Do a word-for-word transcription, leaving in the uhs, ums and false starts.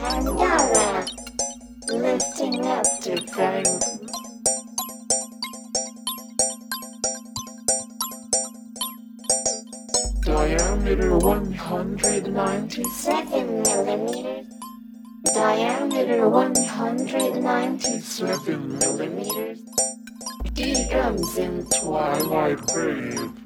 Pandora, lifting up to fame. Diameter one hundred ninety-seven millimeters. Diameter one hundred ninety-seven millimeters. He comes in twilight grave.